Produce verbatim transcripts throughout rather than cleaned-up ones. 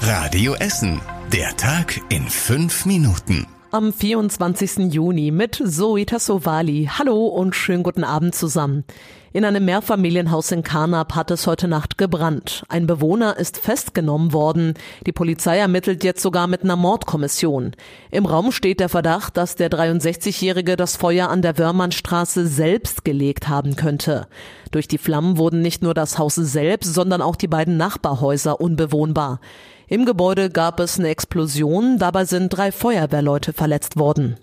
Radio Essen. Der Tag in fünf Minuten. Am vierundzwanzigsten Juni mit Zoe Tassovali. Hallo und schönen guten Abend zusammen. In einem Mehrfamilienhaus in Karnap hat es heute Nacht gebrannt. Ein Bewohner ist festgenommen worden. Die Polizei ermittelt jetzt sogar mit einer Mordkommission. Im Raum steht der Verdacht, dass der dreiundsechzigjährige das Feuer an der Wörmannstraße selbst gelegt haben könnte. Durch die Flammen wurden nicht nur das Haus selbst, sondern auch die beiden Nachbarhäuser unbewohnbar. Im Gebäude gab es eine Explosion, dabei sind drei Feuerwehrleute verletzt worden.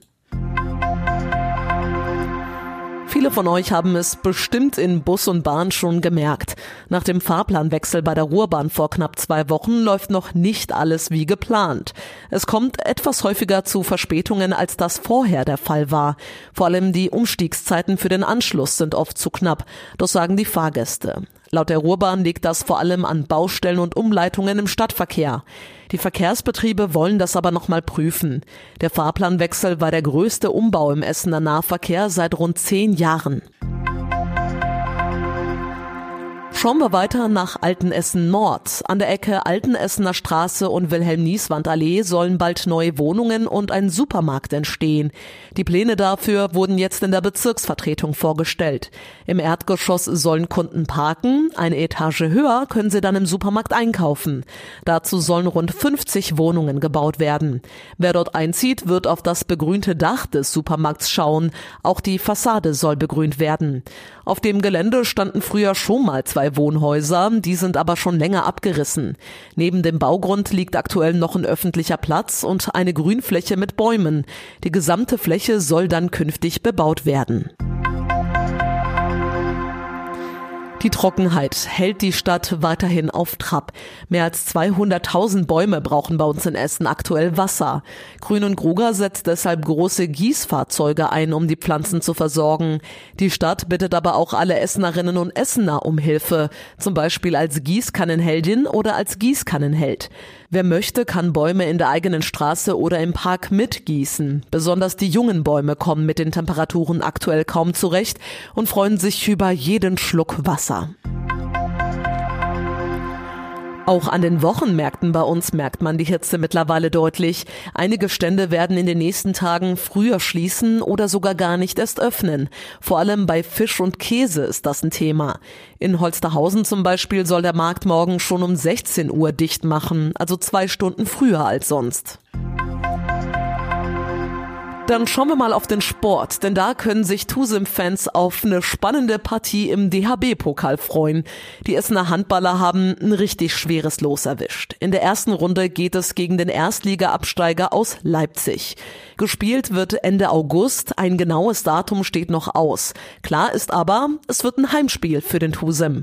Viele von euch haben es bestimmt in Bus und Bahn schon gemerkt. Nach dem Fahrplanwechsel bei der Ruhrbahn vor knapp zwei Wochen läuft noch nicht alles wie geplant. Es kommt etwas häufiger zu Verspätungen, als das vorher der Fall war. Vor allem die Umstiegszeiten für den Anschluss sind oft zu knapp. Das sagen die Fahrgäste. Laut der Ruhrbahn liegt das vor allem an Baustellen und Umleitungen im Stadtverkehr. Die Verkehrsbetriebe wollen das aber nochmal prüfen. Der Fahrplanwechsel war der größte Umbau im Essener Nahverkehr seit rund zehn Jahren. Schauen wir weiter nach Altenessen Nord. An der Ecke Altenessener Straße und Wilhelm-Nieswand-Allee sollen bald neue Wohnungen und ein Supermarkt entstehen. Die Pläne dafür wurden jetzt in der Bezirksvertretung vorgestellt. Im Erdgeschoss sollen Kunden parken, eine Etage höher können sie dann im Supermarkt einkaufen. Dazu sollen rund fünfzig Wohnungen gebaut werden. Wer dort einzieht, wird auf das begrünte Dach des Supermarkts schauen. Auch die Fassade soll begrünt werden. Auf dem Gelände standen früher schon mal zwei Wohnhäuser, die sind aber schon länger abgerissen. Neben dem Baugrund liegt aktuell noch ein öffentlicher Platz und eine Grünfläche mit Bäumen. Die gesamte Fläche soll dann künftig bebaut werden. Die Trockenheit hält die Stadt weiterhin auf Trab. Mehr als zweihunderttausend Bäume brauchen bei uns in Essen aktuell Wasser. Grün und Gruger setzt deshalb große Gießfahrzeuge ein, um die Pflanzen zu versorgen. Die Stadt bittet aber auch alle Essenerinnen und Essener um Hilfe, zum Beispiel als Gießkannenheldin oder als Gießkannenheld. Wer möchte, kann Bäume in der eigenen Straße oder im Park mitgießen. Besonders die jungen Bäume kommen mit den Temperaturen aktuell kaum zurecht und freuen sich über jeden Schluck Wasser. Auch an den Wochenmärkten bei uns merkt man die Hitze mittlerweile deutlich. Einige Stände werden in den nächsten Tagen früher schließen oder sogar gar nicht erst öffnen. Vor allem bei Fisch und Käse ist das ein Thema. In Holsterhausen zum Beispiel soll der Markt morgen schon um sechzehn Uhr dicht machen, also zwei Stunden früher als sonst. Dann schauen wir mal auf den Sport, denn da können sich Tusim-Fans auf eine spannende Partie im D H B-Pokal freuen. Die Essener Handballer haben ein richtig schweres Los erwischt. In der ersten Runde geht es gegen den Erstliga-Absteiger aus Leipzig. Gespielt wird Ende August, ein genaues Datum steht noch aus. Klar ist aber, es wird ein Heimspiel für den Tusim.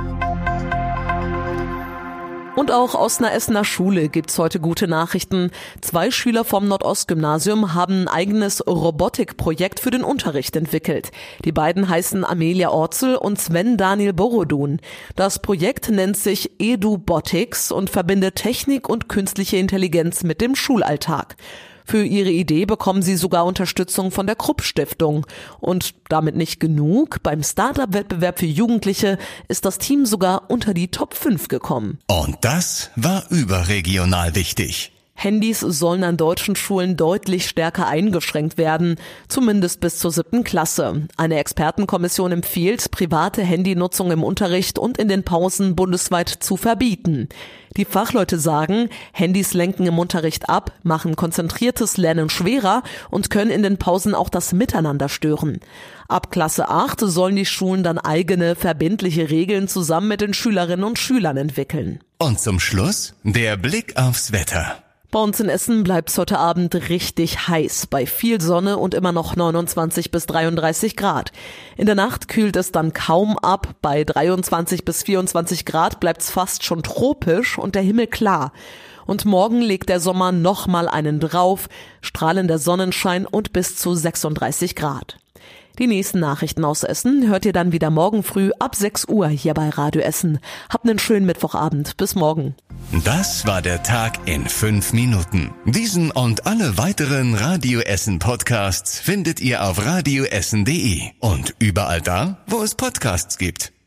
Und auch aus einer Essener Schule gibt's heute gute Nachrichten. Zwei Schüler vom Nordostgymnasium haben ein eigenes Robotikprojekt für den Unterricht entwickelt. Die beiden heißen Amelia Orzel und Sven Daniel Borodun. Das Projekt nennt sich EduBotics und verbindet Technik und künstliche Intelligenz mit dem Schulalltag. Für ihre Idee bekommen sie sogar Unterstützung von der Krupp-Stiftung. Und damit nicht genug, beim Start-up-Wettbewerb für Jugendliche ist das Team sogar unter die Top fünf gekommen. Und das war überregional wichtig. Handys sollen an deutschen Schulen deutlich stärker eingeschränkt werden, zumindest bis zur siebten Klasse. Eine Expertenkommission empfiehlt, private Handynutzung im Unterricht und in den Pausen bundesweit zu verbieten. Die Fachleute sagen, Handys lenken im Unterricht ab, machen konzentriertes Lernen schwerer und können in den Pausen auch das Miteinander stören. Ab Klasse acht sollen die Schulen dann eigene verbindliche Regeln zusammen mit den Schülerinnen und Schülern entwickeln. Und zum Schluss der Blick aufs Wetter. Bei uns in Essen bleibt's heute Abend richtig heiß, bei viel Sonne und immer noch neunundzwanzig bis dreiunddreißig Grad. In der Nacht kühlt es dann kaum ab, bei dreiundzwanzig bis vierundzwanzig Grad bleibt's fast schon tropisch und der Himmel klar. Und morgen legt der Sommer nochmal einen drauf, strahlender Sonnenschein und bis zu sechsunddreißig Grad. Die nächsten Nachrichten aus Essen hört ihr dann wieder morgen früh ab sechs Uhr hier bei Radio Essen. Habt einen schönen Mittwochabend. Bis morgen. Das war der Tag in fünf Minuten. Diesen und alle weiteren Radio Essen Podcasts findet ihr auf radioessen punkt de und überall da, wo es Podcasts gibt.